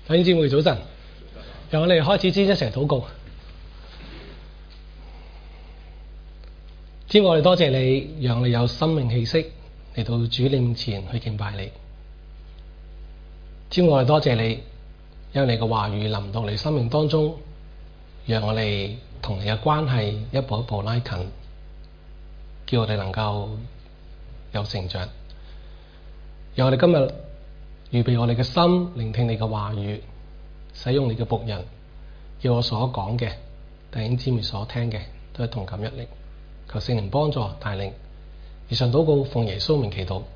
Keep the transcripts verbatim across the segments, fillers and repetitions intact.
弟兄姊妹早晨，由我哋開始之前一齊禱告。天父，我哋多謝你，讓我哋有生命氣息嚟到主你面前去敬拜你。天父，我哋多謝你，因為你嘅話語臨到你生命當中，讓我哋同你嘅關係一步一步拉近，叫我哋能夠有成長。讓我哋今日預備我哋嘅心，聆聽你嘅話語，使用你嘅僕人，叫我所講嘅弟兄姊妹所聽嘅都係同感一靈。求聖靈幫助帶領。以上禱告奉耶穌名祈禱。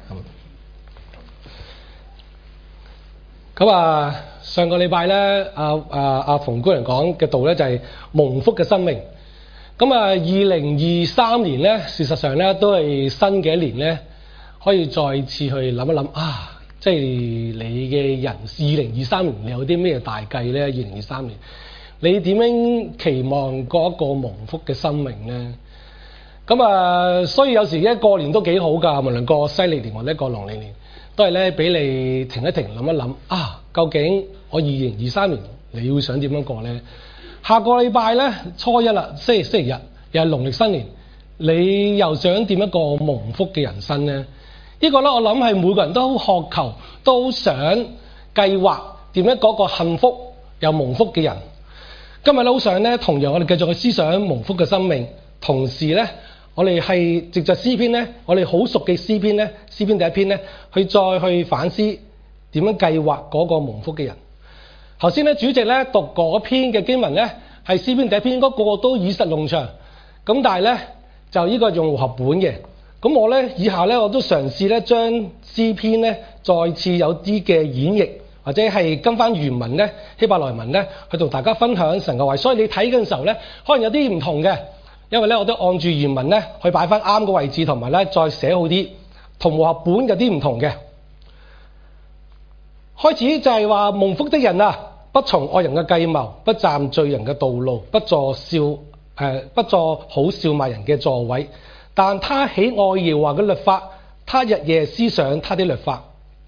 咁、嗯、啊，上個禮拜咧，阿阿阿馮姑娘講嘅道咧就係、是、蒙福嘅生命。咁啊，二零二三年咧，事實上咧都係新嘅一年咧，可以再次去諗一諗啊。即係你嘅人，二零二三年你有啲咩大計咧？二零二三年你點樣期望過一個蒙福嘅生命咧？咁啊，所以有時一過年都幾好㗎，無論過西歷年或者過農曆年，都係咧俾你停一停，諗一諗啊，究竟我二零二三年你會想點樣過咧？下個禮拜咧初一啦，星期星期日又係農曆新年，你又想點一個蒙福嘅人生咧？呢個咧，我諗係每個人都渴求，都想計劃點樣嗰個幸福又蒙福嘅人。今日咧好想咧，同樣我哋繼續去思想蒙福嘅生命，同時咧，我哋係藉着詩篇咧，我哋好熟嘅詩篇咧，詩篇第一篇咧，去再去反思點樣計劃嗰個蒙福嘅人。頭先咧，主席咧讀嗰篇嘅經文咧，係詩篇第一篇，應該個個都耳熟能詳。咁但係咧，就呢個用和合本嘅。咁我咧以下咧我都嘗試咧將詩篇咧再次有啲嘅演繹，或者係跟翻原文咧希伯來文咧去同大家分享神嘅話。所以你睇嘅時候咧，可能有啲唔同嘅，因為咧我都按住原文咧去擺翻啱個位置，同埋咧再寫好啲，同和合本有啲唔同嘅。開始就係話蒙福的人啊，不從惡人嘅計謀，不站罪人嘅道路，不坐笑誒、呃、不坐好笑罵人嘅座位。但他喜愛耶和華嘅律法，他日夜思想他的律法。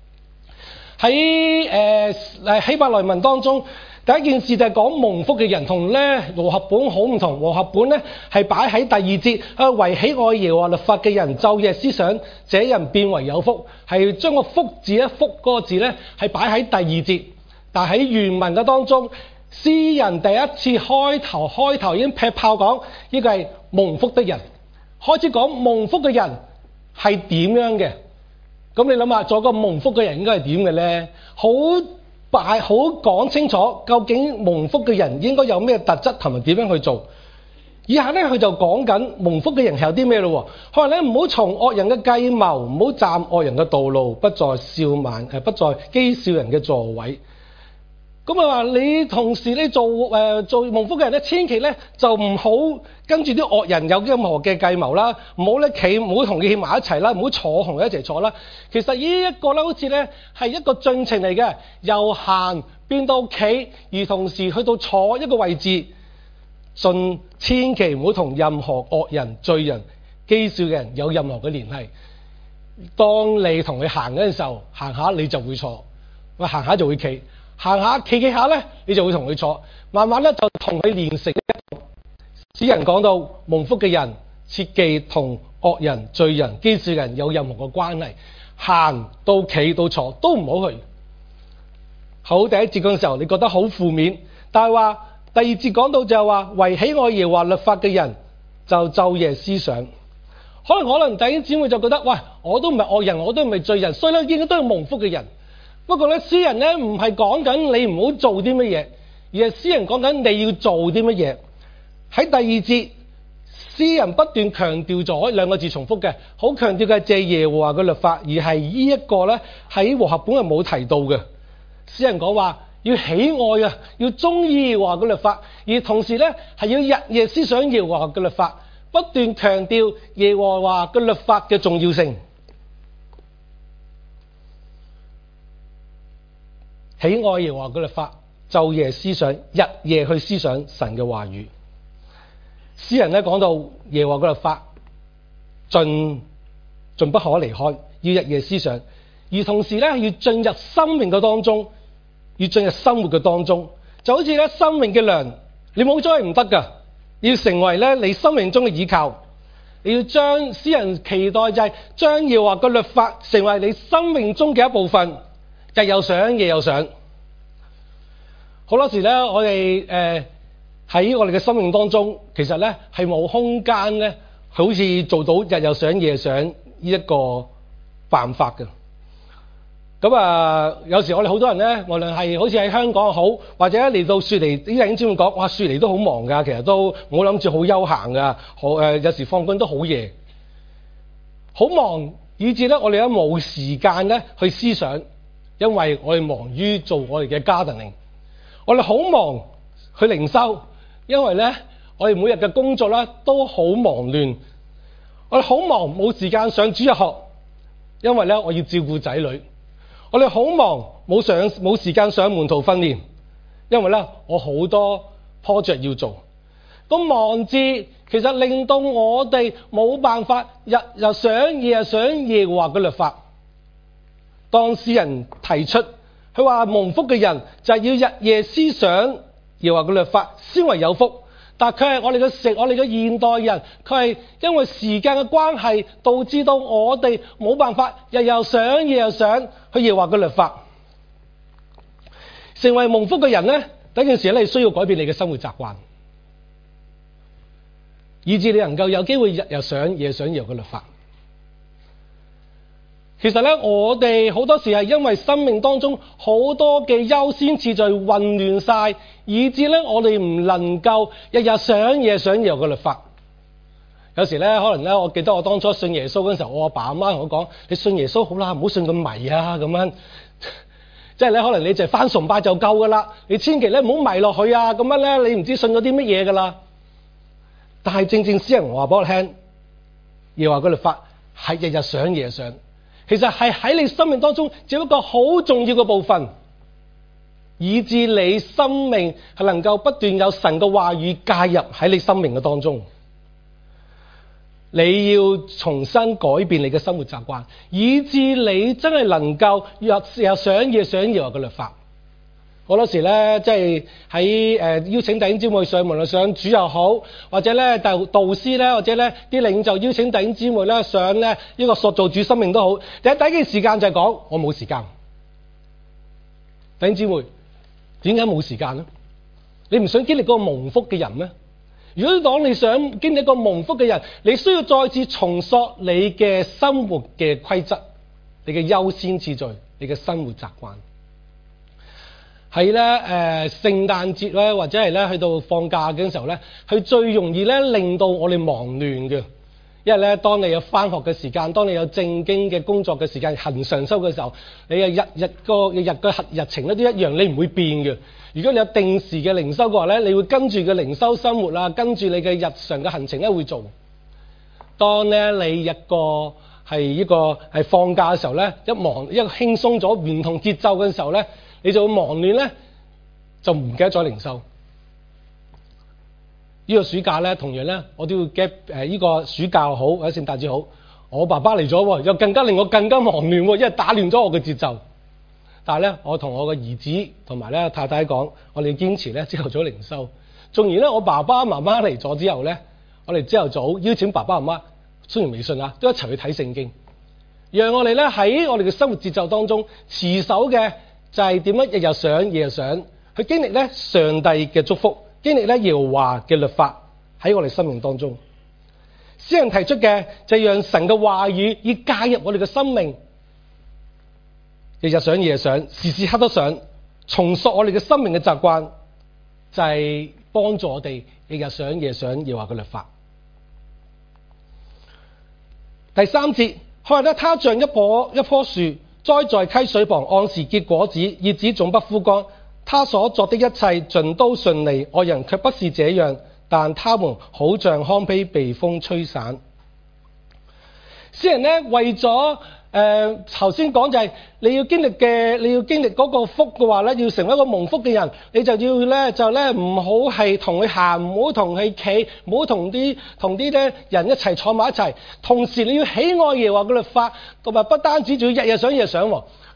喺誒誒希伯來文當中，第一件事就係講蒙福嘅人，同咧和合本好唔同。和合本咧係擺喺第二節，啊為喜愛耶和華律法嘅人，晝夜思想，這人變為有福。係將個福字咧，福嗰個字咧係擺喺第二節，但喺原文嘅當中，詩人第一次開頭開頭已經劈炮講呢個係蒙福的人。開始講蒙福嘅人係點樣嘅？咁你諗下，做個蒙福嘅人應該係點嘅咧？好擺好講清楚，究竟蒙福嘅人應該有咩特質同埋點樣去做？以下咧佢就講緊蒙福嘅人係有啲咩咯？可能咧唔好從惡人嘅計謀，唔好站惡人嘅道路，不在笑慢誒，不在譏笑人嘅座位。咁啊話你同時你做誒、呃、做蒙福嘅人咧，千祈咧就唔好跟住啲惡人有任何嘅計謀啦，唔好咧企，唔好同佢企埋一齊啦，唔好坐同佢一齊坐啦。其實呢一個咧，好似咧係一個進程嚟嘅，由行變到企，而同時去到坐一個位置，盡千祈唔好同任何惡人、罪人、譏笑嘅人有任何嘅聯繫。當你同佢行嗰陣時候，行下你就會坐，喂行下就會企。行下企企下咧，你就會同佢坐，慢慢咧就同佢連成一。詩人講到蒙福嘅人，切忌同惡人、罪人、譏笑人有任何嘅關係，行到企到坐都唔好去。好，第一節嗰陣時候你覺得好負面，但係話第二節講到就係話，為喜愛耶和華律法嘅人就晝夜思想。可能可能弟兄姊妹就覺得，喂，我都唔係惡人，我都唔係罪人，所以咧應該都係蒙福嘅人。不過咧，詩人咧唔係講緊你唔好做啲乜嘢，而係詩人講緊你要做啲乜嘢。喺第二節，詩人不斷強調咗兩個字重複嘅，好強調嘅係借耶和華嘅律法，而係呢一個咧喺和合本係冇提到嘅。詩人講話要喜愛啊，要中意耶和華嘅律法，而同時咧係要日夜思想耶和華嘅律法，不斷強調耶和華嘅律法嘅重要性。喜愛耶和華嘅律法，晝夜思想，日夜去思想神嘅話語。詩人咧講到耶和華嘅律法，盡盡不可離開，要日夜思想，而同時咧要進入生命嘅當中， 要進入生活嘅當中，就好似咧生命嘅糧，你冇咗係唔得噶，要成為咧你生命中嘅依靠。你要將詩人期待就係將耶和華嘅律法成為你生命中嘅一部分，日又想夜又想。好多時咧，我哋誒喺我哋嘅生命當中，其實咧係冇空間咧，好似做到日又想夜又想呢一個辦法嘅。咁啊，有時我哋好多人咧，無論係好似喺香港好，或者嚟到雪梨，啲弟兄姊妹講，哇，雪梨都好忙㗎，其實都冇諗住好休閒㗎，好誒，有時放工都好夜，好忙，以至咧我哋都冇時間咧去思想，因為我哋忙於做我哋嘅 gardening。我哋好忙去靈修，因為咧我哋每日嘅工作咧都好忙亂。我哋好忙冇時間上主日學，因為咧我要照顧仔女。我哋好忙冇上冇時間上門徒訓練，因為咧我好多 project 要做。咁忙字其實令到我哋冇辦法日日想夜日想耶和華嘅律法。當詩人提出佢話蒙福嘅人就係要日夜思想耶和華嘅律法先為有福，但佢係我哋嘅食我哋嘅現代人，佢係因為時間嘅關係導致到我哋冇辦法日又想夜又想去耶和華嘅律法。成為蒙福嘅人咧，第一件事咧係需要改變你嘅生活習慣，以致你能夠有機會日又想夜想耶和華嘅律法。其實咧，我哋好多時係因為生命當中好多嘅優先次序混亂晒，以致咧我哋唔能夠日日想夜想耶和華嘅律法。有時咧，可能咧，我記得我當初信耶穌嗰陣時候，我阿爸阿媽同我講：你信耶穌好啦，唔好信咁迷啊咁樣。即係咧，可能你就係返崇拜就夠噶啦，你千祈咧唔好迷落去啊咁樣咧，你唔知信咗啲乜嘢噶啦。但係正正詩人話俾我聽，耶和華嘅律法係日日想夜想。其實係喺你生命當中只有一個好重要嘅部分，以致你生命係能夠不斷有神嘅話語介入喺你生命嘅當中。你要重新改變你嘅生活習慣，以致你真係能夠日日想夜想耶和華嘅律法。好多時咧，即係喺誒邀請弟兄姊妹上，無論上主又好，或者咧導導師咧，或者咧啲領袖邀請弟兄姊妹咧上咧呢個塑造主生命都好。第一第一件時間就係講我冇時間。弟兄姊妹，點解冇時間咧？你唔想經歷嗰個蒙福嘅人咩？如果當你想經歷一個蒙福嘅人，你需要再次重塑你嘅生活嘅規則、你嘅優先次序、你嘅生活習慣。係咧誒聖誕節咧，或者係咧去到放假嘅時候咧，係最容易咧令到我哋忙亂嘅。因為咧，當你有返學嘅時間，當你有正經嘅工作嘅時間，恒常收嘅時候，你嘅日日個日日個日程咧都一樣，你唔會變嘅。如果你有定時嘅靈修嘅話咧，你會跟住嘅靈修生活啊，跟住你嘅日常嘅行程咧會做。當咧你一個係一個係放假嘅時候咧，一忙一個輕鬆咗唔同節奏嘅時候咧，你就會忙亂咧，就唔記得咗靈修。呢個暑假咧，同樣咧，我都要 get 誒呢個暑假好或者聖誕節好，我爸爸嚟咗，又更加令我更加忙亂，因為打亂咗我嘅節奏。但係咧，我同我嘅兒子同埋咧太太講，我哋堅持咧朝頭早靈修。縱然咧，我爸爸媽媽嚟咗之後咧，我哋朝頭早邀請爸爸媽媽，雖然微信啊，都一齊去睇聖經，讓我哋咧喺我哋嘅生活節奏當中持守嘅就係點樣日日想夜日想，去經歷咧上帝嘅祝福，經歷咧耶和華嘅律法喺我哋生命當中。詩人提出嘅就係讓神嘅話語以介入我哋嘅生命，日日想夜想，時時刻都想，重塑我哋嘅生命嘅習慣，就係幫助我哋日日想夜想耶和華嘅律法。第三節，佢話咧，他像一棵一棵樹栽在溪水旁，按時結果子，葉子總不枯乾。他所作的一切盡都順利，外人卻不是這樣，但他們好像糠秕被風吹散。詩人咧為咗誒頭先講就係你要經歷嘅，你要經歷嗰個福嘅話咧，要成為一個蒙福嘅人，你就要咧就咧唔好係同佢行，唔好同佢企，唔好同啲同啲咧人一齊坐埋一齊。同時你要喜愛耶和華嘅律法，同埋不單止仲要日日想夜想喎，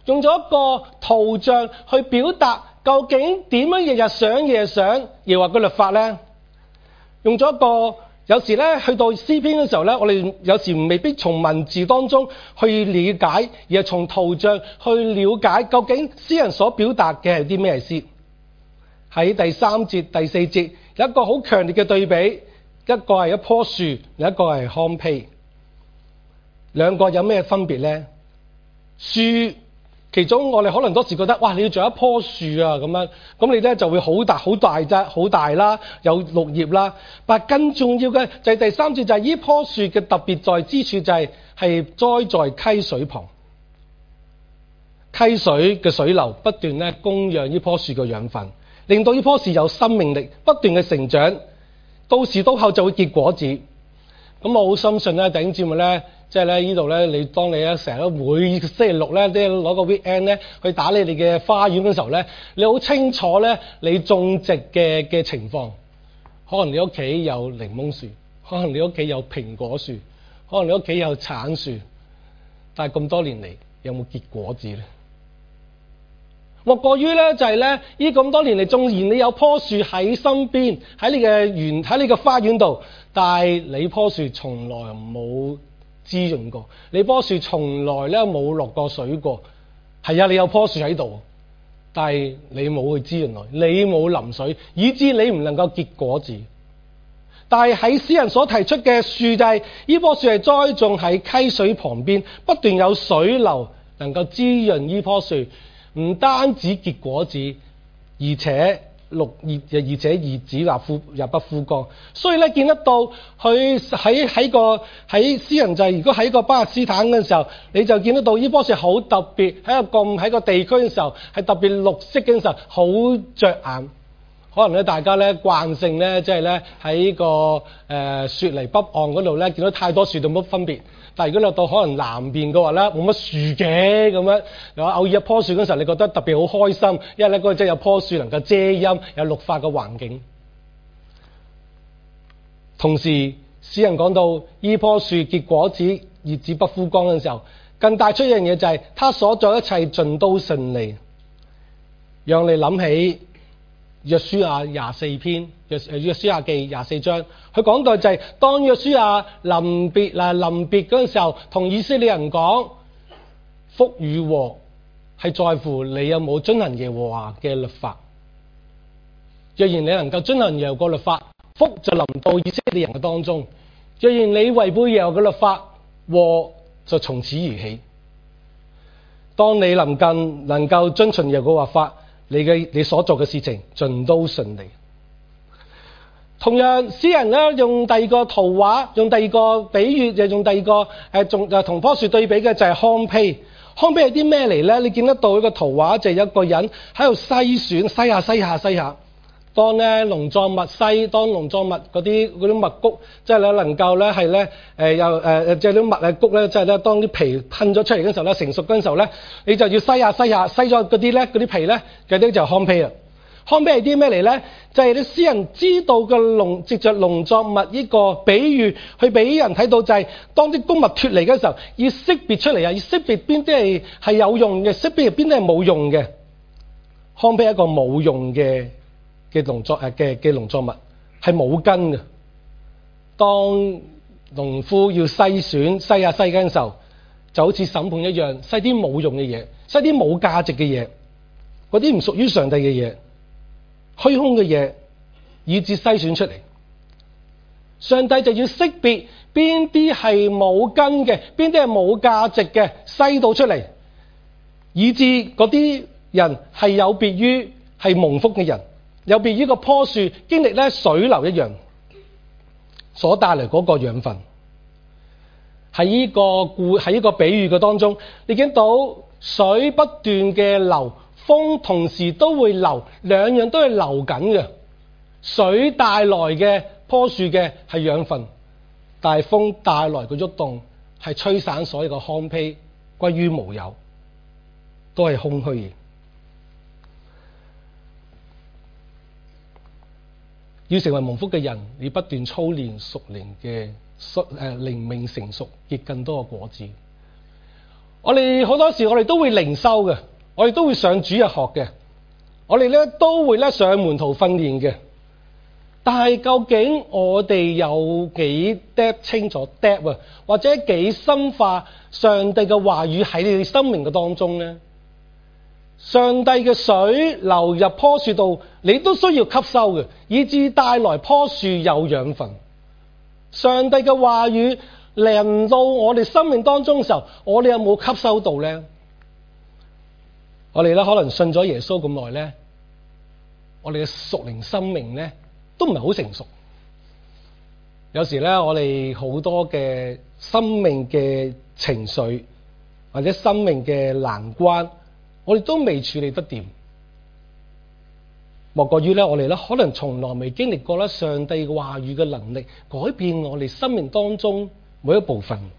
用咗一個圖像去表達究竟點樣日日想夜想耶和華嘅律法咧？用咗一個有時咧去到詩篇嘅時候咧，我哋有時未必從文字當中去了解，而係從圖像去了解究竟詩人所表達嘅係啲咩意思。喺第三節、第四節有一個好強烈嘅對比，一個係一棵樹，另一個係糠秕。兩個有咩分別咧？樹其中我哋可能多時覺得，哇！你要做一棵樹啊咁樣，咁你咧就會好大好大啫，好大啦，有綠葉啦。但更重要嘅就係第三節，就係呢棵樹嘅特別在之處就係係栽在溪水旁，溪水嘅水流不斷咧供養呢棵樹嘅養分，令到呢棵樹有生命力，不斷嘅成長，到時到後就會結果子。咁我好深信咧，弟兄姊妹咧。即係咧，呢度咧，你當你咧成日都每星期六咧，即係攞個 weekend 咧去打你哋嘅花園嘅時候咧，你好清楚咧你種植嘅嘅情況。可能你屋企有檸檬樹，可能你屋企有蘋果樹，可能你屋企有橙樹，但係咁多年嚟有冇結果子咧？莫過於咧就係咧，呢咁多年嚟，縱然你有棵樹喺身邊，喺你嘅園，喺你嘅花園度，但係你棵樹從來冇滋潤過，你棵樹從來咧冇落過水過。係啊，你有棵樹喺度，但係你冇去滋潤佢，你冇淋水，以致你唔能夠結果子。但係喺詩人所提出嘅樹就係、是、呢棵樹係栽種喺溪水旁邊，不斷有水流能夠滋潤呢棵樹，唔單止結果子，而且綠葉，而且葉子立枯也不枯乾。所以咧見得到佢喺喺個喺詩人就係、是、如果喺個巴勒斯坦嘅時候，你就見得到呢棵樹好特別，喺個咁喺個地區嘅時候係特別綠色嘅時候好着眼。可能咧大家咧慣性咧即係咧喺個誒、呃、雪梨北岸嗰度咧見到太多樹都冇乜分別。但係如果你落到可能南邊嘅話咧，冇乜樹嘅咁樣，有偶爾一棵樹嗰時候，你覺得特別好開心，因為咧嗰個真係有棵樹能夠遮陰，有綠化嘅環境。同時，詩人講到呢棵樹結果子，葉子不枯乾嘅時候，更帶出一樣嘢就係、是，他所做一切盡都順利，讓你諗起約書亞廿四篇，約約書亞記廿四章，佢講到就係、是、當約書亞臨別嗱臨別嗰陣時候，同以色列人講，福與禍係在乎你有冇遵行耶和華嘅律法。若然你能夠遵行耶和華嘅律法，福就臨到以色列人嘅當中；若然你違背耶和華嘅律法，禍就從此而起。當你能夠能夠遵循耶和華法，你嘅你所做嘅事情盡都順利。同樣，詩人咧用第二個圖畫，用第二個比喻，就用第二個誒，仲誒同棵樹對比嘅就係糠秕。糠秕係啲咩嚟咧？你見得到一個圖畫，就係、是、一個人喺度篩選，篩下篩下篩下。當咧農作物篩，當農作物嗰啲嗰啲麥穀，即係咧能夠咧係咧誒又誒即係啲麥嘅穀咧，即係咧當啲皮噴咗出嚟嘅時候咧，成熟嘅時候咧，你就要篩下篩下，篩咗嗰啲咧嗰啲皮咧，嗰啲就糠秕啦。糠秕係啲咩嚟咧？就係、是、啲詩人知道嘅農，藉着農作物呢個比喻，去俾人睇到就係、是、當啲穀物脫離嘅時候，要識別出嚟啊，要識別邊啲係係有用嘅，識別邊啲係冇用嘅。糠秕係一個冇用嘅嘅農作誒嘅嘅農作物，係冇根嘅。當農夫要篩選篩下篩嘅時候，就好似審判一樣，篩啲冇用嘅嘢，篩啲冇價值嘅嘢，嗰啲唔屬於上帝嘅嘢，虛空嘅嘢，以致篩選出嚟。上帝就要識別邊啲係冇根嘅，邊啲係冇價值嘅，篩到出嚟，以致嗰啲人係有別於係蒙福嘅人，有別於個棵樹經歷咧水流一樣所帶嚟嗰個養分。喺呢個故喺呢個比喻嘅當中，你見到水不斷嘅流，風同時都會流，兩樣都係流緊嘅。水帶來嘅棵樹嘅係養分，大風帶來嘅喐動係吹散所有嘅糠秕，歸於無有，都係空虛嘅。要成為蒙福嘅人，你不斷操練屬靈嘅誒靈命成熟，結更多嘅果子。 我哋好多時我哋都會靈修嘅，我哋都會上主日學嘅，我哋咧都會咧上門徒訓練嘅。但係究竟我哋有幾 deep 清楚 deep 啊，或者幾深化上帝嘅話語喺你哋生命嘅當中呢？上帝嘅水流入棵樹度，你都需要吸收嘅，以致帶來棵樹有養分。上帝嘅話語臨到我哋生命當中嘅時候，我哋有冇吸收到呢？我哋咧可能信咗耶穌咁耐呢，我哋嘅屬靈生命呢都唔係好成熟。有時咧，我哋好多嘅生命嘅情緒或者生命嘅難關，我哋都未處理得掂。莫過於咧，我哋咧可能從來未經歷過咧上帝嘅話語嘅能力改變我哋生命當中每一部分。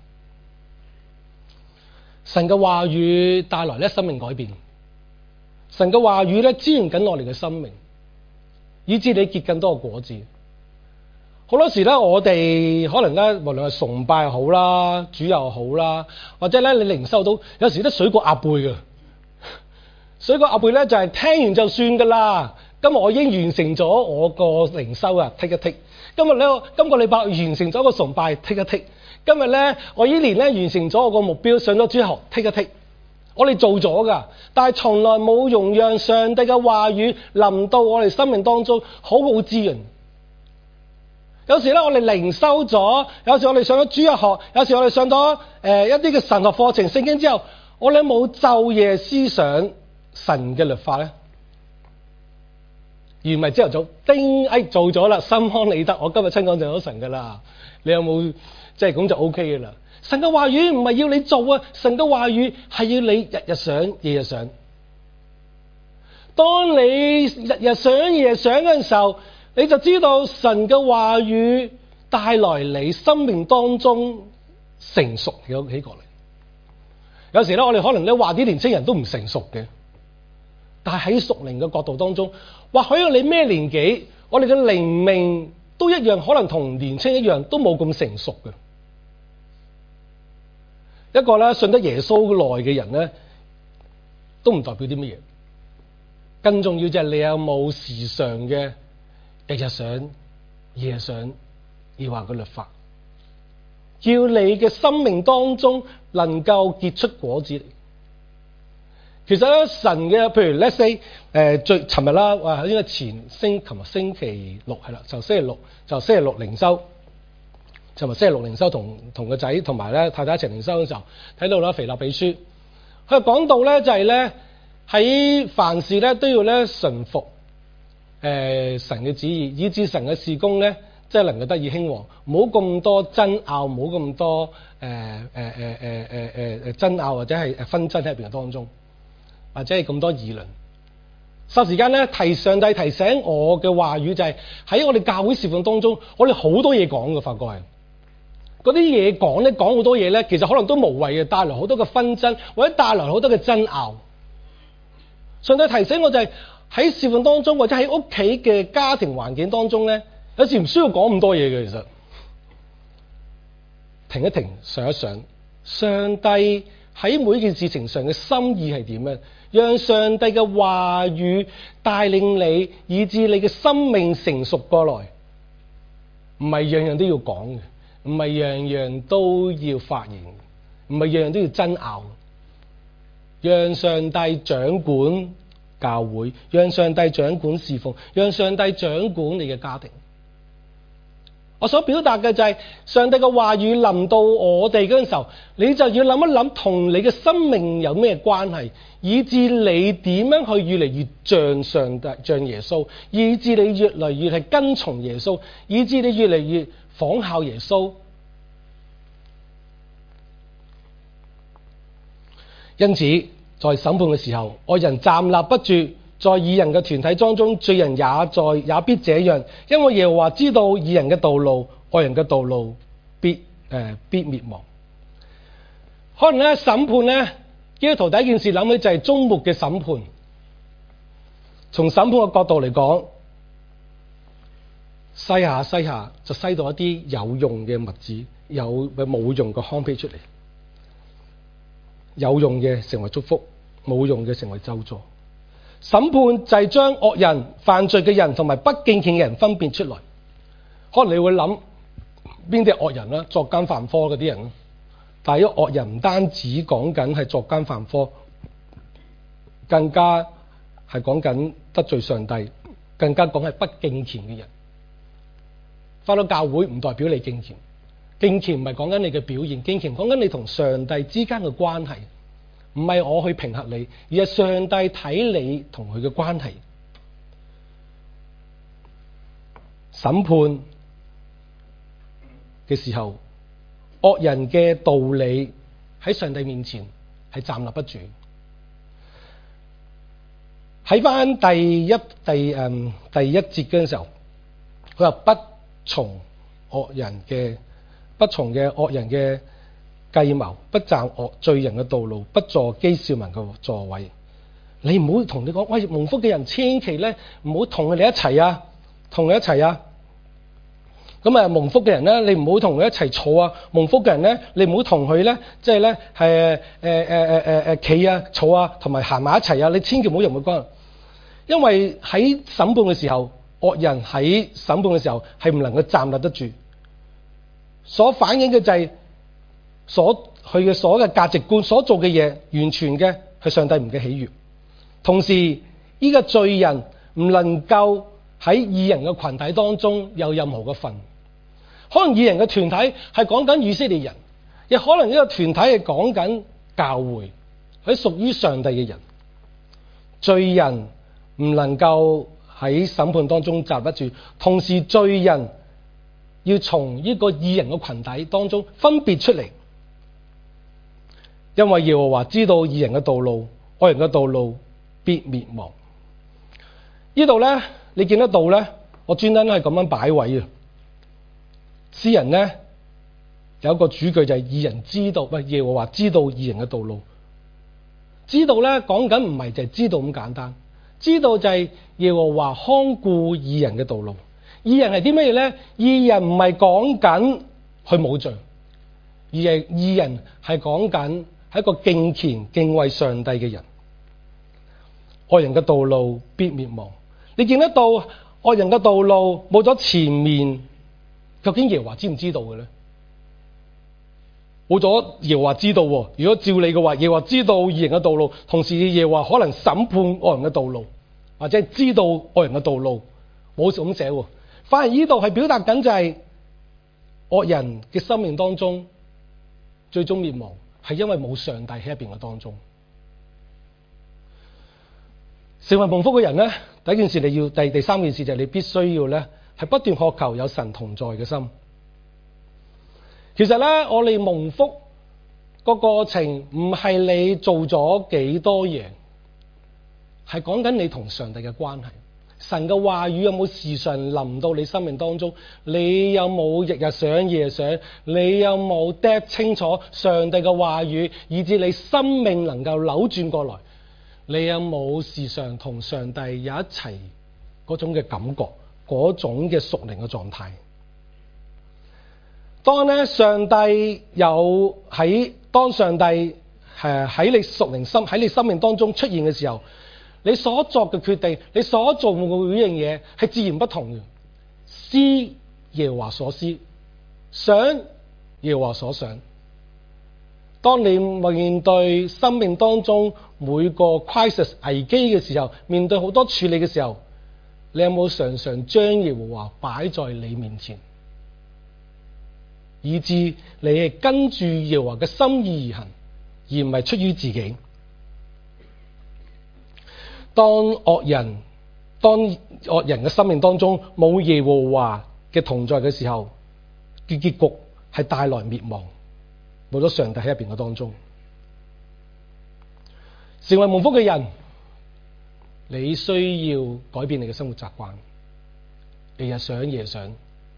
神嘅話語帶來咧生命改變，神嘅話語咧滋潤緊我哋嘅生命，以致你結更多嘅果子。好多時咧，我哋可能咧，無論係崇拜又好啦，主又好啦，或者咧你靈修到，有時都水過鴨背嘅。水過鴨背咧就係聽完就算噶啦。今日我已經完成咗我個靈修啊，剔一剔。今日咧，今個禮拜完成咗個崇拜，剔一剔。今日咧，我依年咧完成咗我個目標，上咗主學，剔一剔。我哋做咗噶，但係從來冇容讓上帝嘅話語臨到我哋生命當中，好好滋潤。有時咧，我哋靈修咗，有時我哋上咗主日學，有時我哋上咗誒、呃、一啲嘅神學課程、聖經之後，我哋冇晝夜思想神嘅律法咧，而唔係朝頭早叮，哎做咗啦，心安理得，我今日親講就咗神噶啦。你有冇即係咁就 O K 嘅啦？神嘅話語唔係要你做啊，神嘅話語係要你日日想、夜日想。當你日日想、夜日想嗰陣時候，你就知道神嘅話語帶來你生命當中成熟嘅起過嚟。有時咧，我哋可能咧話啲年青人都唔成熟嘅，但係喺屬靈嘅角度當中，或許你咩年紀，我哋嘅靈命都一樣，可能同年青一樣，都冇咁成熟嘅。一個咧信得耶穌耐嘅人咧，都唔代表啲乜嘢。更重要就係你有冇時常嘅日日想、夜日想要話嘅律法，叫你嘅生命當中能夠結出果子嚟。其實咧，神嘅譬如 let's say 誒最尋日啦，話應該前星琴日星期六係啦，就星期六就星期六靈修。尋日星期六靈修同同個仔同埋咧太太一齊靈修嘅時候，睇到啦腓立比書，佢講到咧就係咧喺凡事咧都要咧順服誒、呃、神嘅旨意，以致神嘅事工咧即係能夠得以興旺，唔好咁多爭拗，唔好咁多誒誒誒誒誒誒誒爭拗或者係誒紛爭喺入邊嘅當中，或者係咁多議論。霎時間咧提上帝提醒我嘅話語就係、是、喺我哋教會事奉當中，我哋好多嘢講嘅，發覺係。嗰啲嘢講咧，講好多嘢咧，其實可能都無謂嘅，帶來好多嘅紛爭，或者帶來好多嘅爭拗。上帝提醒我就係、是、喺侍奉當中，或者喺屋企嘅家庭環境當中咧，有時唔需要講咁多嘢嘅。其實停一停，想一想，上帝喺每件事情上嘅心意係點樣？讓上帝嘅話語帶領你，以致你嘅生命成熟過來，唔係樣樣都要講嘅。唔係樣樣都要發言，唔係樣樣都要爭拗。讓上帝掌管教會，讓上帝掌管侍奉，讓上帝掌管你嘅家庭。我所表達嘅就係、是、上帝嘅話語臨到我哋嗰陣時候，你就要諗一諗同你嘅生命有咩關係，以致你點樣去越嚟越像上帝、像耶穌，以致你越嚟越係跟從耶穌，以致你越嚟越仿效耶穌。因此在審判嘅時候，惡人站立不住，在義人嘅團體當中，罪人也在也必這樣，因為耶和華知道義人嘅道路，惡人嘅道路必誒、呃、必滅亡。可能咧審判咧，基督徒第一件事諗起就係終末嘅審判。從審判嘅角度嚟講，篩下篩下就篩到一啲有用嘅物質，有冇用嘅糠秕出嚟。 有用嘅成為祝福，冇用嘅成為咒詛。審判就係將惡人、犯罪嘅人同埋不敬虔嘅人分辨出來。可能你會諗邊啲係惡人啦？作奸犯科嗰啲人。但係呢個惡人唔單止講緊係作奸犯科，更加係講緊得罪上帝，更加講係不敬虔嘅人。返到教會唔代表你敬虔，敬虔唔係講緊你嘅表現，敬虔講緊你同上帝之間嘅關係，唔係我去評核你，而係上帝睇你同佢嘅關係。審判嘅時候，惡人嘅道理喺上帝面前係站立不住。喺翻第一第誒、嗯、第一節嗰陣時候，佢話不從惡人嘅不從嘅惡人嘅計謀，不站惡罪人嘅道路，不坐譏笑民嘅座位。你唔好同你講，喂，蒙福嘅人千祈咧唔好同佢哋一齊啊，同佢一齊啊。咁啊，蒙福嘅人咧，你唔好同佢一齊坐啊。蒙福嘅人咧，你唔好同佢咧，即係咧係誒誒誒誒誒企啊、坐啊，同埋行埋一齊啊。你千祈唔好融會關係，因為喺審判嘅時候，惡人喺審判嘅時候係唔能夠站立得住，所反映嘅就係所佢嘅所有嘅價值觀、所做嘅嘢，完全嘅係上帝唔嘅喜悅。同時，呢個罪人唔能夠喺義人嘅群體當中有任何嘅份。可能義人嘅團體係講緊以色列人，亦可能呢個團體係講緊教會，係屬於上帝嘅人。罪人唔能夠喺審判當中站得住，同時罪人要從呢個義人嘅群體當中分別出嚟，因為耶和華知道義人嘅道路，惡人嘅道路必滅亡。呢度咧，你見得到咧，我專登係咁樣擺位啊。詩人咧有一個主句就係義人知道，喂，耶和華知道義人嘅道路。知道咧講緊唔係就係知道咁簡單，知道就係耶和華看顧義人嘅道路。義人係啲乜嘢咧？義人唔係講緊佢冇罪，而係義人係講緊係一個敬虔敬畏上帝嘅人。惡人嘅道路必滅亡。你見得到惡人嘅道路冇咗前面，究竟耶和華知唔知道嘅咧？冇咗耶和華知道喎。如果照你嘅話，耶和華知道義人嘅道路，同時耶和華可能審判惡人嘅道路，或者知道惡人嘅道路，冇咁寫喎。反而呢度係表達緊就係惡人嘅生命當中最終滅亡，係因為冇上帝喺入邊嘅當中。成為蒙福嘅人咧，第一件事你要第第三件事就係你必須要咧係不斷渴求有神同在嘅心。其實咧，我哋蒙福個過程唔係你做咗幾多嘢，係講緊你同上帝嘅關係。神嘅話語有冇時常臨到你生命當中？你有冇日日想夜想？你有冇嗒清楚上帝嘅話語，以致你生命能夠扭轉過來？你有冇時常同上帝有一齊嗰種嘅感覺，嗰種嘅屬靈嘅狀態？當咧上帝有喺當上帝誒喺你屬靈心喺你生命當中出現嘅時候，你所作嘅決定，你所做嘅每樣嘢係自然不同嘅。思耶和華所思，想耶和華所想。當你面對生命當中每個 crisis 危機嘅時候，面對好多處理嘅時候，你有冇常常將耶和華擺在你面前，以致你係跟住耶和華嘅心意而行，而唔係出於自己？當惡人當惡人嘅生命當中冇耶和華嘅同在嘅時候，嘅結局係帶來滅亡，冇咗上帝喺入邊嘅當中。成為蒙福嘅人，你需要改變你嘅生活習慣，日日想夜想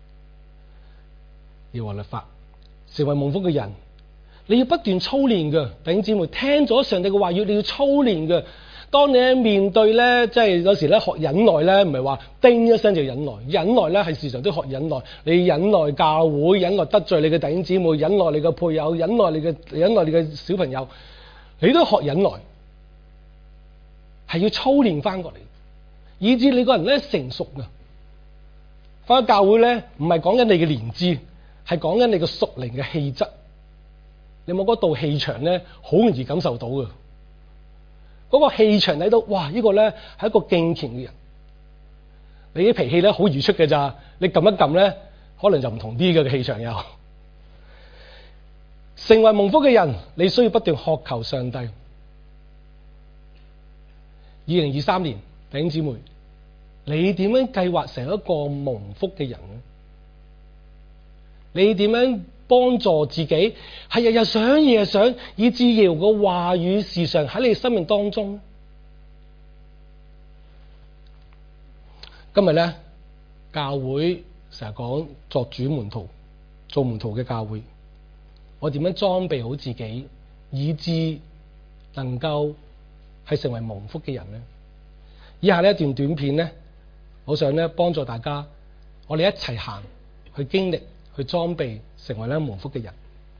耶和華律法。成為蒙福嘅人，你要不斷操練嘅。弟兄姊妹，聽咗上帝嘅話語，你要操練嘅。當你喺面對咧，即係有時咧學忍耐咧，唔係話叮一聲就忍耐，忍耐咧係時常都學忍耐。你忍耐教會，忍耐得罪你嘅弟兄姊妹，忍耐你嘅配偶，忍耐你嘅忍耐你嘅小朋友。 你都學忍耐，係要操練翻過嚟，以至你個人咧成熟㗎。翻教會咧，唔係講緊你嘅年資，係講緊你嘅屬靈嘅氣質。你冇嗰道氣場咧，好容易感受到㗎。嗰、那個氣場睇到，哇！呢、這個咧係一個敬虔嘅人。你啲脾氣咧好易出嘅咋，你撳一撳咧，可能就唔同啲嘅氣場有。成為蒙福嘅人，你需要不斷渴求上帝。二零二三年，弟兄姊妹，你點樣計劃成一個蒙福嘅人呢？你點樣幫助自己係日日想夜想，以致耶和華嘅話語時常喺你生命當中？今日咧，教會成日講作主門徒、做門徒嘅教會，我點樣裝備好自己，以致能夠係成為蒙福嘅人呢？以下呢一段短片咧，我想咧幫助大家，我哋一齊行去經歷、去裝備，成為咧蒙福嘅人。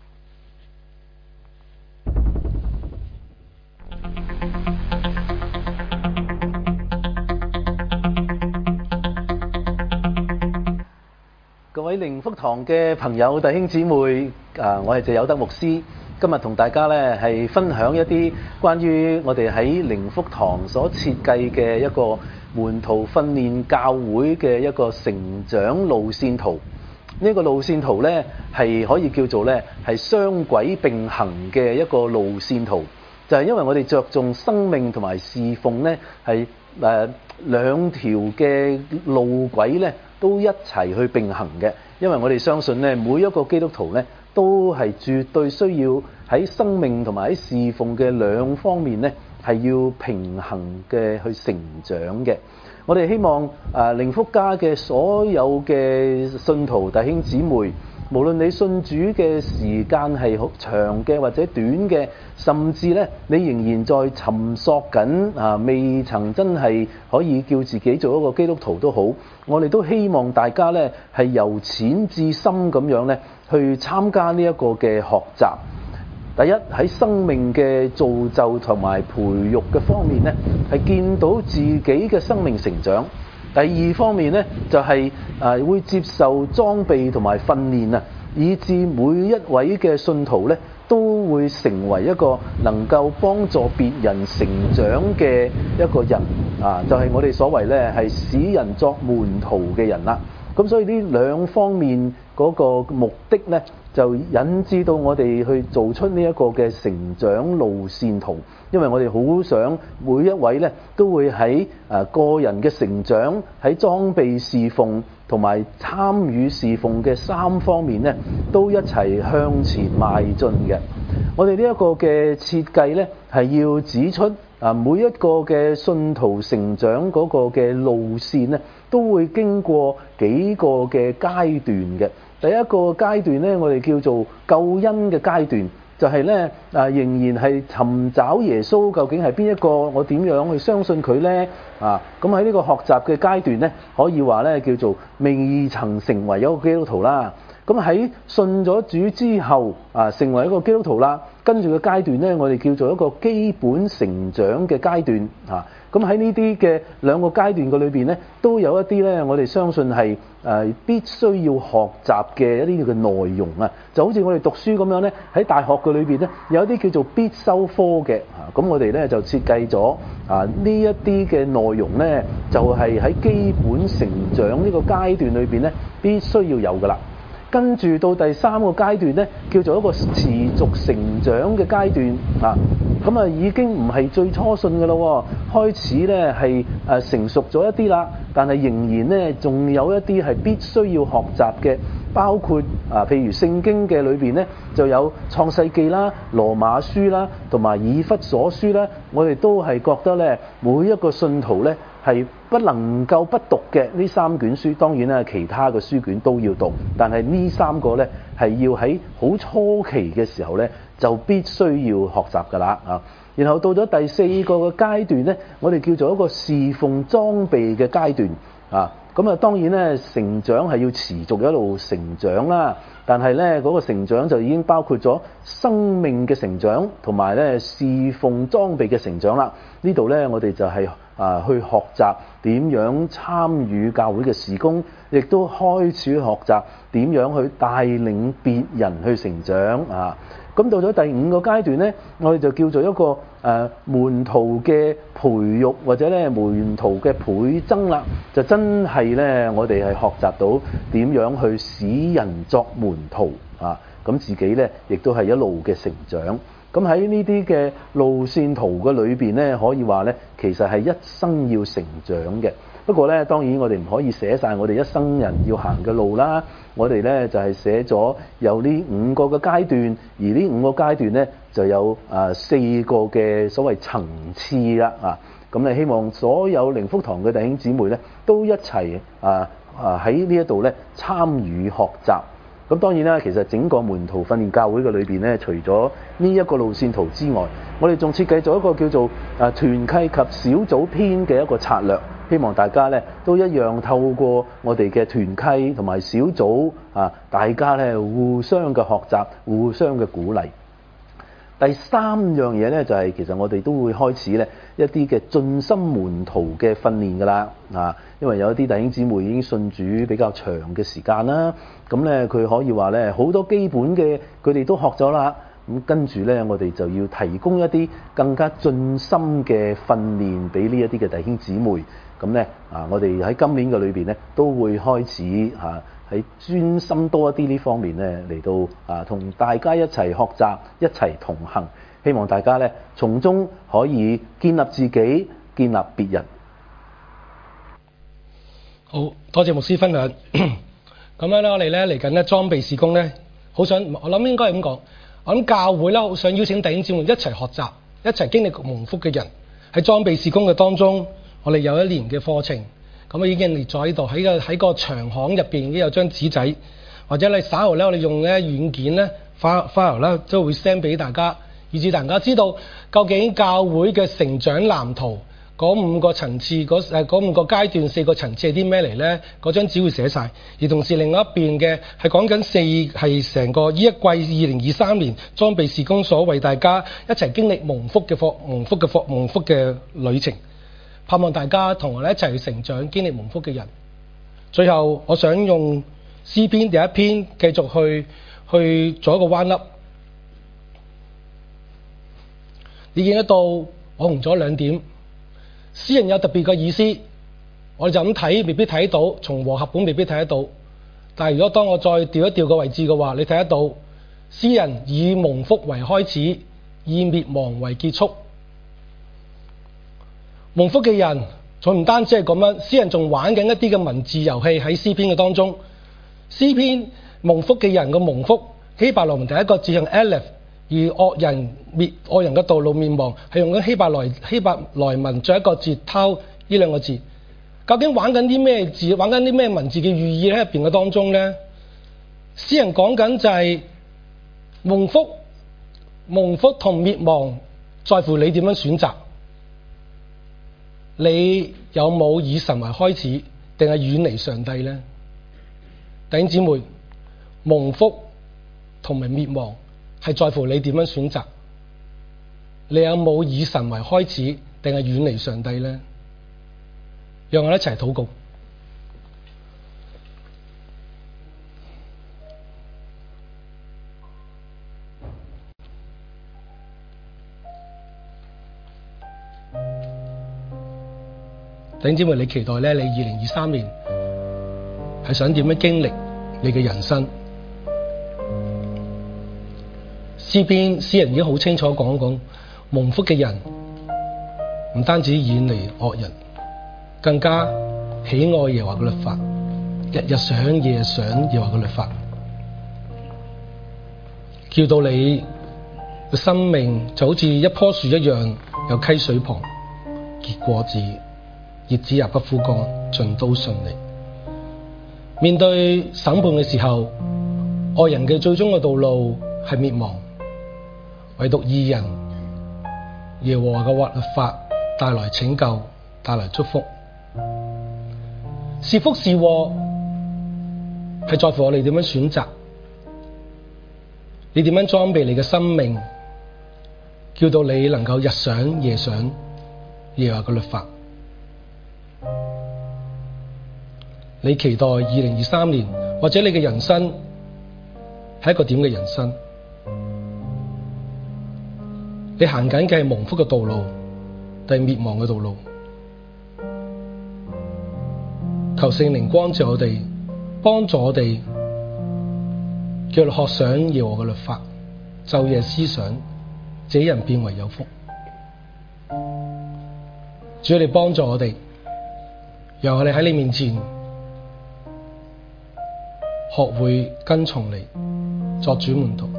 各位靈福堂嘅朋友、弟兄姊妹，啊，我係謝有德牧師，今日同大家咧係分享一啲關於我哋喺靈福堂所設計嘅一個門徒訓練教會嘅一個成長路線圖。呢、這個路線圖咧係可以叫做咧係雙軌並行嘅一個路線圖，就係、是、因為我哋着重生命同埋侍奉咧係誒兩條嘅路軌咧都一齊去並行嘅，因為我哋相信咧，每一個基督徒咧都係絕對需要喺生命同埋喺侍奉嘅兩方面咧係要平衡嘅去成長嘅。我哋希望誒靈福家嘅所有嘅信徒弟兄姊妹，無論你信主嘅時間係好長嘅或者短嘅，甚至咧你仍然在尋索緊啊，未曾真係可以叫自己做一個基督徒都好，我哋都希望大家咧係由淺至深咁樣咧去參加呢一個嘅學習。第一，喺生命嘅造就同埋培育嘅方面咧，係見到自己嘅生命成長。第二方面咧，就係誒會接受裝備同埋訓練啊，以致每一位嘅信徒咧都會成為一個能夠幫助別人成長嘅一個人啊，就係我哋所謂咧係使人作門徒嘅人啦。咁所以呢兩方面嗰個目的咧，就引致到我哋去做出呢一個嘅成長路線圖，因為我哋好想每一位咧都會喺誒個人嘅成長、喺裝備侍奉同埋參與侍奉嘅三方面咧，都一齊向前邁進嘅。我哋呢一個嘅設計咧，係要指出啊每一個嘅信徒成長嗰個嘅路線咧，都會經過幾個嘅階段嘅。第一個階段咧，我哋叫做救恩嘅階段，就係咧啊，仍然係尋找耶穌究竟係邊一個，我點樣去相信佢咧啊？咁喺呢個學習嘅階段咧，可以話咧叫做未曾成為一個基督徒啦。咁喺信咗主之後啊，成為一個基督徒啦，跟住嘅階段咧，我哋叫做一個基本成長嘅階段啊。咁喺呢啲嘅兩個階段嘅裏邊咧，都有一啲咧，我哋相信係誒必須要學習嘅一啲嘅內容啊。就好似我哋讀書咁樣咧，喺大學嘅裏邊咧，有一啲叫做必修科嘅啊。咁我哋咧就設計咗啊呢一啲嘅內容咧，就係喺基本成長呢個階段裏邊咧，必須要有噶啦。跟住到第三個階段咧，叫做一個持續成長嘅階段啊。咁啊，已經唔係最初信嘅咯，開始咧係誒成熟咗一啲啦，但係仍然咧仲有一啲係必須要學習嘅，包括啊，譬如聖經嘅裏邊咧就有創世記啦、羅馬書啦，同埋以弗所書啦，我哋都係覺得咧每一個信徒咧係不能夠不讀嘅呢三卷書。當然啦，其他嘅書卷都要讀，但係呢三個咧係要喺好初期嘅時候咧就必須要學習㗎啦啊！然後到咗第四個嘅階段咧，我哋叫做一個侍奉裝備嘅階段啊。 咁啊，當然咧，成長係要持續一路成長啦。但係咧，嗰個成長就已經包括咗生命嘅成長，同埋咧侍奉裝備嘅成長啦。呢度咧，我哋就係啊去學習點樣參與教會嘅事工，亦都開始學習點樣去帶領別人去成長啊。咁到咗第五個階段咧，我哋就叫做一個誒、呃、門徒嘅培育，或者咧門徒嘅倍增啦。就真係咧，我哋係學習到點樣去使人作門徒啊。咁自己咧亦都係一路嘅成長。咁喺呢啲嘅路線圖嘅裏邊咧，可以話咧，其實係一生要成長嘅。不過咧，當然我哋唔可以寫晒我哋一生人要行嘅路啦。我哋咧就係寫咗有呢五個嘅階段，而呢五個階段咧就有啊四個嘅所謂層次啦啊。咁咧希望所有靈福堂嘅弟兄姊妹咧都一齊啊啊喺呢一度咧參與學習。咁當然啦，其實整個門徒訓練教會嘅裏邊咧，除咗呢一個路線圖之外，我哋仲設計咗一個叫做啊團契及小組篇嘅一個策略，希望大家咧都一樣透過我哋嘅團契同埋小組啊，大家咧互相嘅學習，互相嘅鼓勵。第三樣嘢咧就係、是、其實我哋都會開始咧一啲嘅進深門徒嘅訓練㗎啦啊，因為有一啲弟兄姊妹已經信主比較長嘅時間啦，咁咧佢可以話咧好多基本嘅佢哋都學咗啦，咁跟住咧我哋就要提供一啲更加進深嘅訓練俾呢一啲嘅弟兄姊妹，咁咧啊我哋喺今年嘅裏邊咧都會開始啊。喺專心多一啲呢方面咧，嚟到啊同大家一齊學習，一齊同行，希望大家咧從中可以建立自己，建立別人。 好多謝牧師分享。咁樣咧，我哋咧嚟緊咧裝備事工咧，好想我諗應該係咁講，我諗教會咧好想邀請弟兄姊妹一齊學習，一齊經歷蒙福嘅人喺裝備事工嘅當中，我哋有一年嘅課程。咁啊已經列咗喺度，喺個喺個長巷入邊已經有張紙仔，或者你稍後咧，我哋用咧軟件咧 file file 咧都會 send 俾大家，以至大家知道究竟教會嘅成長藍圖嗰五個層次，嗰誒嗰五個階段四個層次係啲咩嚟咧？嗰張紙會寫晒。而同時另外一邊嘅係講緊四係成個呢一季二零二三年裝備事工所為大家一齊經歷蒙福嘅課蒙福嘅課蒙福嘅旅程。盼望大家同我哋一齊去成長，經歷蒙福嘅人。最後，我想用詩篇第一篇繼續去去做一個彎粒。你見得到我紅咗兩點，詩人有特別嘅意思，我哋就咁睇未必睇得到，從和合本未必睇得到。但係如果當我再調一調個位置嘅話，你睇得到詩人以蒙福為開始，以滅亡為結束。蒙福嘅人，仲唔單止係咁樣，詩人仲玩緊一啲嘅文字遊戲喺詩篇嘅當中。詩篇蒙福嘅人嘅蒙福，希伯來文第一個字用 Aleph， 而惡人滅惡人嘅道路滅亡，係用緊希伯來希伯來文再一個字 Tau 呢兩個字。究竟玩緊啲咩字？玩緊啲咩文字嘅寓意喺入邊嘅當中咧？詩人講緊就係蒙福，蒙福同滅亡，在乎你點樣選擇。你有冇以神為開始，定係遠離上帝呢？弟兄姊妹，蒙福同埋滅亡係在乎你點樣選擇。你有冇以神為開始，定係遠離上帝呢？讓我哋一齊禱告。弟兄姊妹，你期待咧？你二零二三年係想點樣經歷你嘅人生？詩篇詩人已經好清楚講講，蒙福嘅人唔單止遠離惡人，更加喜愛耶和華嘅律法，日日想夜想耶和華嘅律法，叫到你嘅生命就好似一棵樹一樣，有溪水旁結果子。葉子也不枯乾，盡都順利。面對審判嘅時候，惡人嘅最終嘅道路係滅亡，唯獨義人耶和華嘅律法帶來拯救，帶來祝福。 是福是禍，係在乎我哋點樣選擇，你點樣裝備你嘅生命，叫到你能夠日想夜想耶和華嘅律法。你期待二零二三年或者你嘅人生係一個點嘅人生？你行緊嘅係蒙福嘅道路，定係滅亡嘅道路？求聖靈光照我哋，幫助我哋，叫我哋學想耶和華嘅律法，晝夜思想，這人變為有福。主，你幫助我哋，讓我哋喺你面前學會跟從你，作主門徒，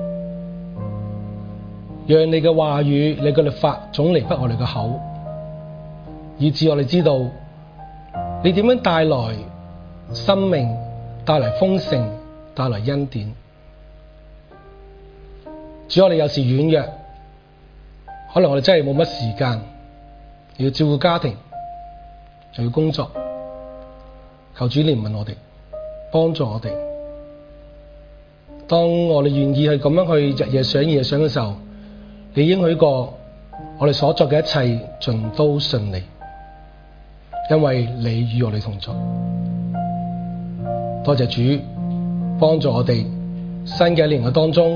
讓你嘅話語、你嘅律法總離不我哋嘅口，以致我哋知道你點樣帶來生命、帶來豐盛、帶來恩典。主，我哋有時軟弱，可能我哋真係冇乜時間，要照顧家庭，又要工作。求主憐憫我哋，幫助我哋。當我哋願意去咁樣去日夜想夜想嘅時候，你應許過我哋所作嘅一切盡都順利，因為你與我哋同在。多謝主幫助我哋新嘅一年嘅當中，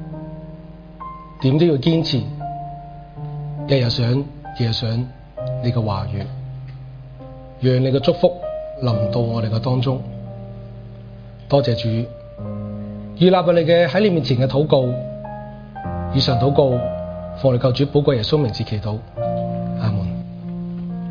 點都要堅持日日想夜想你嘅話語，讓你嘅祝福臨到我哋嘅當中。多謝主，預立我哋嘅喺你面前嘅禱告，以上禱告奉我哋救主寶貴耶穌名字祈禱。